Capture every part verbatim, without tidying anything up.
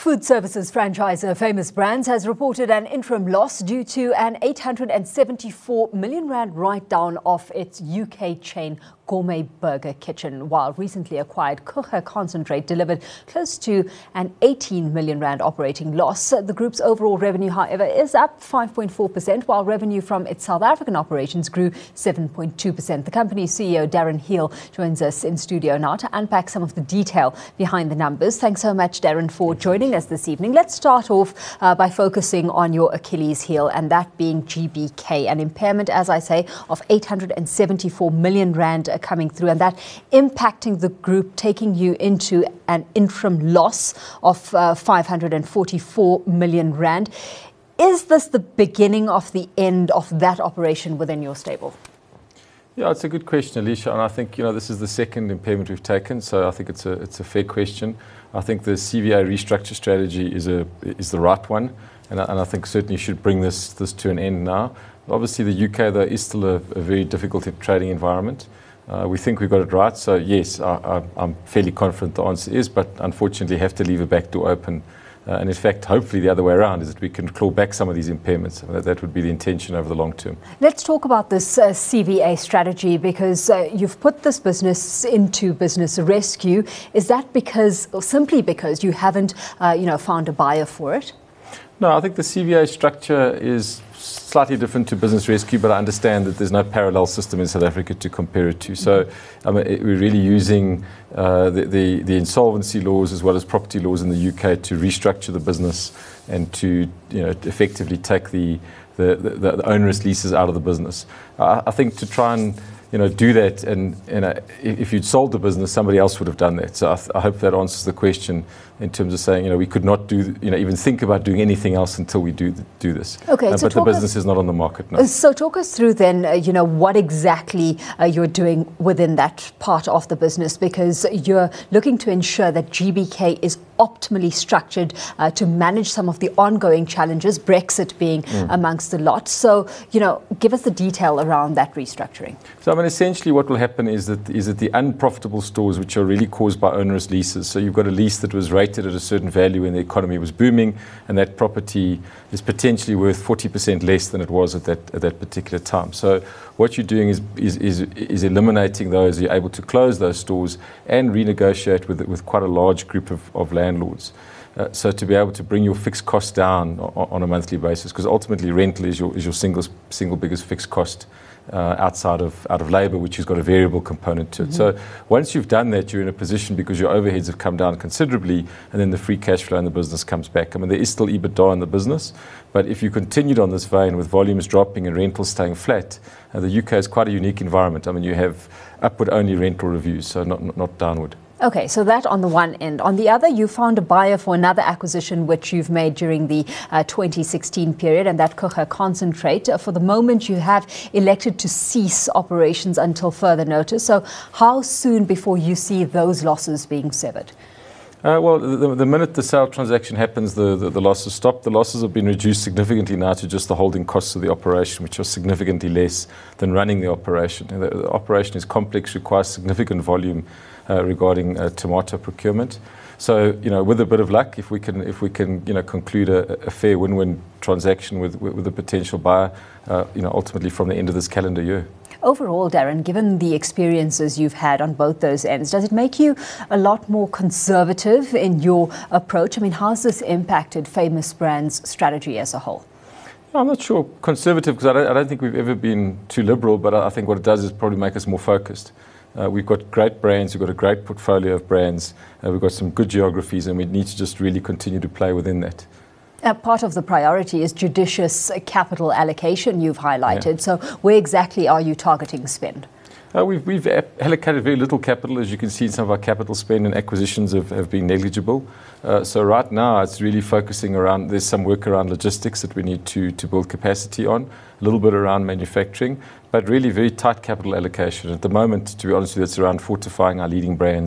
Food services franchisor Famous Brands has reported an interim loss due to an eight hundred seventy-four million rand write-down of its U K chain Gourmet Burger Kitchen, while recently acquired Coega Concentrate delivered close to an eighteen million rand operating loss. The group's overall revenue, however, is up five point four percent, while revenue from its South African operations grew seven point two percent. The company's C E O Darren Heel joins us in studio now to unpack some of the detail behind the numbers. Thanks so much, Darren, for joining us this evening. Let's start off uh, by focusing on your Achilles heel, and that being G B K, an impairment, as I say, of eight hundred seventy-four million rand coming through, and that impacting the group, taking you into an interim loss of uh, five hundred forty-four million rand. Is this the beginning of the end of that operation within your stable? Yeah, it's a good question, Alicia, and I think, you know, this is the second impairment we've taken, so I think it's a it's a fair question. I think the C V A restructure strategy is a is the right one, and I, and I think certainly should bring this this to an end now. Obviously, the U K, though, is still a, a very difficult trading environment. Uh, we think we got it right, so yes, I, I, I'm fairly confident the answer is, but unfortunately have to leave a back door open. Uh, and in fact, hopefully the other way around is that we can claw back some of these impairments. That, that would be the intention over the long term. Let's talk about this uh, C V A strategy, because uh, you've put this business into business rescue. Is that because, or simply because you haven't, uh, you know, found a buyer for it? No, I think the C V A structure is slightly different to business rescue, but I understand that there's no parallel system in South Africa to compare it to. So I mean, it, we're really using uh, the, the, the insolvency laws as well as property laws in the U K to restructure the business and to, you know, effectively take the, the, the, the onerous leases out of the business. I, I think to try and you know, do that, and, and uh, if you'd sold the business, somebody else would have done that. So I, th- I hope that answers the question in terms of saying, you know, we could not do, you know, even think about doing anything else until we do th- do this. Okay, uh, so but the business is not on the market now. So talk us through then, uh, you know, what exactly uh, you're doing within that part of the business, because you're looking to ensure that G B K is optimally structured uh, to manage some of the ongoing challenges, Brexit being mm. amongst the lot. So, you know, give us the detail around that restructuring. So, I mean, essentially what will happen is that is that the unprofitable stores, which are really caused by onerous leases, so you've got a lease that was rated at a certain value when the economy was booming, and that property is potentially worth forty percent less than it was at that at that particular time. So what you're doing is is is, is eliminating those. You're able to close those stores and renegotiate with with quite a large group of, of landlords. Uh, so to be able to bring your fixed cost down on, on a monthly basis, because ultimately rental is your is your single single biggest fixed cost uh, outside of out of labour, which has got a variable component to it. Mm-hmm. So once you've done that, you're in a position, because your overheads have come down considerably, and then the free cash flow in the business comes back. I mean, there is still EBITDA in the business, but if you continued on this vein with volumes dropping and rentals staying flat, uh, the U K is quite a unique environment. I mean, you have upward only rental reviews, so not not, not downward. Okay, so that on the one end. On the other, you found a buyer for another acquisition which you've made during the uh, twenty sixteen period, and that Coega Concentrate. Uh, for the moment, you have elected to cease operations until further notice. So how soon before you see those losses being severed? Uh, well, the, the minute the sale transaction happens, the, the, the losses stop. The losses have been reduced significantly now to just the holding costs of the operation, which are significantly less than running the operation. The, the operation is complex, requires significant volume uh, regarding uh, tomato procurement. So, you know, with a bit of luck, if we can, if we can, you know, conclude a, a fair win-win transaction with with, with a potential buyer, uh, you know, ultimately from the end of this calendar year. Overall, Darren, given the experiences you've had on both those ends, does it make you a lot more conservative in your approach? I mean, how's this impacted Famous Brands' strategy as a whole? I'm not sure conservative, because I don't, I don't think we've ever been too liberal, but I think what it does is probably make us more focused. Uh, we've got great brands, we've got a great portfolio of brands, uh, we've got some good geographies, and we need to just really continue to play within that. Uh, part of the priority is judicious capital allocation, you've highlighted. Yeah. So where exactly are you targeting spend? Uh, we've, we've allocated very little capital. As you can see, some of our capital spend and acquisitions have, have been negligible. Uh, so right now it's really focusing around, there's some work around logistics that we need to, to build capacity on, a little bit around manufacturing, but really very tight capital allocation. At the moment, to be honest with you, it's around fortifying our leading brands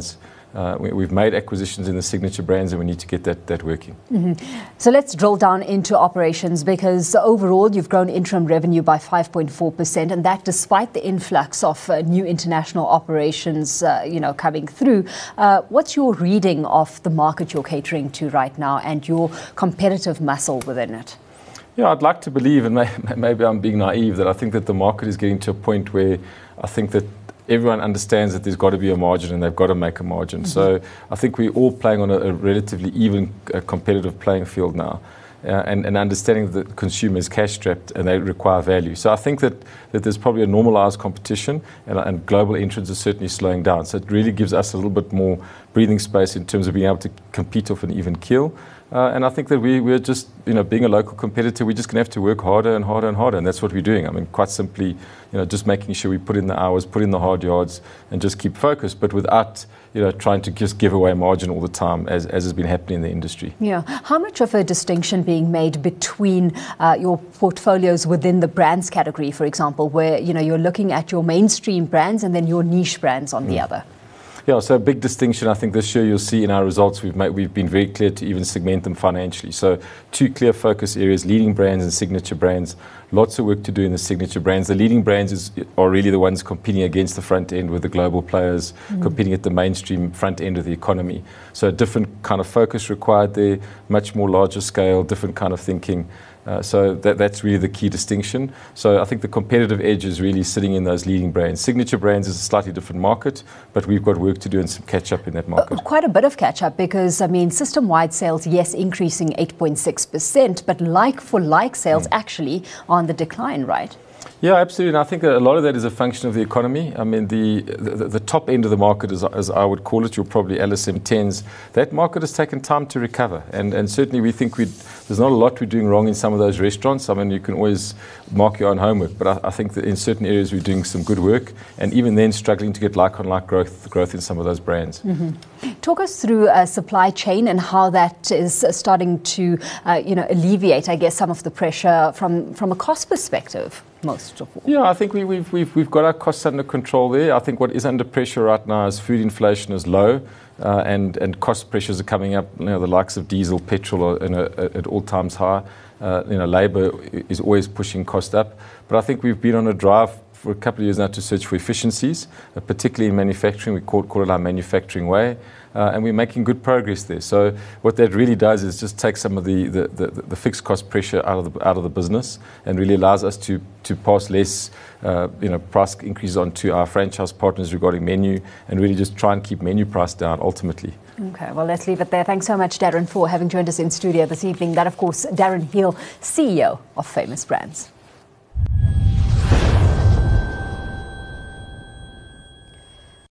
Uh, we, we've made acquisitions in the signature brands, and we need to get that, that working. Mm-hmm. So let's drill down into operations, because overall you've grown interim revenue by five point four percent, and that despite the influx of uh, new international operations uh, you know, coming through. Uh, what's your reading of the market you're catering to right now and your competitive muscle within it? Yeah, I'd like to believe, and maybe I'm being naive, that I think that the market is getting to a point where I think that everyone understands that there's got to be a margin and they've got to make a margin. Mm-hmm. So I think we're all playing on a, a relatively even uh, competitive playing field now. Uh, and, and understanding that the consumer is cash strapped and they require value. So I think that, that there's probably a normalized competition, and, and global entrants are certainly slowing down. So it really gives us a little bit more breathing space in terms of being able to compete off an even keel. Uh, and I think that we, we're just, you know, being a local competitor, we're just going to have to work harder and harder and harder. And that's what we're doing. I mean, quite simply, you know, just making sure we put in the hours, put in the hard yards, and just keep focused, but without, you know, trying to just give away margin all the time, as, as has been happening in the industry. Yeah. How much of a distinction being made between uh, your portfolios within the brands category, for example, where, you know, you're looking at your mainstream brands and then your niche brands on mm. the other? Yeah, so a big distinction, I think this year you'll see in our results, we've made, we've been very clear to even segment them financially. So two clear focus areas, leading brands and signature brands. Lots of work to do in the signature brands. The leading brands is, are really the ones competing against the front end with the global players, mm. competing at the mainstream front end of the economy. So a different kind of focus required there, much more larger scale, different kind of thinking. Uh, so that, that's really the key distinction. So I think the competitive edge is really sitting in those leading brands. Signature brands is a slightly different market, but we've got work to do and some catch up in that market. Uh, quite a bit of catch up, because, I mean, system-wide sales, yes, increasing eight point six percent, but like-for-like sales mm. actually on the decline, right? Yeah, absolutely. And I think a lot of that is a function of the economy. I mean, the the, the top end of the market, as, as I would call it, you're probably L S M tens, that market has taken time to recover. And and certainly we think we'd, there's not a lot we're doing wrong in some of those restaurants. I mean, you can always mark your own homework, but I, I think that in certain areas we're doing some good work, and even then struggling to get like-on-like growth, growth in some of those brands. Mm-hmm. Talk us through uh, supply chain and how that is starting to, uh, you know, alleviate, I guess, some of the pressure from, from a cost perspective. Most of all. Yeah, I think we, we've, we've, we've got our costs under control there. I think what is under pressure right now is food inflation is low, uh, and, and cost pressures are coming up. You know, the likes of diesel, petrol are in a, at all times high. Uh, you know, labour is always pushing cost up. But I think we've been on a drive for a couple of years now to search for efficiencies, uh, particularly in manufacturing. We call, call it our manufacturing way. Uh, and we're making good progress there. So what that really does is just take some of the, the, the, the fixed cost pressure out of the out of the business, and really allows us to to pass less uh, you know price increases on to our franchise partners regarding menu, and really just try and keep menu price down ultimately. Okay, well, let's leave it there. Thanks so much, Darren, for having joined us in studio this evening. That, of course, Darren Heel, C E O of Famous Brands.